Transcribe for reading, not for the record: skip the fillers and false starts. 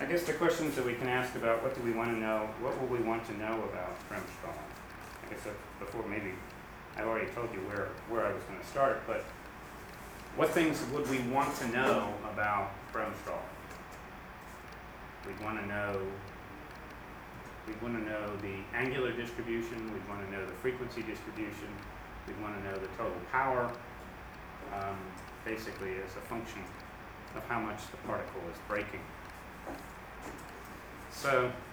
I guess the questions that we can ask about what do we want to know, what will we want to know about Bremsstrahlung? I guess before maybe, I've already told you where I was going to start, but what things would we want to know about Bremsstrahlung? We'd want to know the angular distribution, we'd want to know the frequency distribution, we'd want to know the total power, basically as a function of how much the particle is breaking. So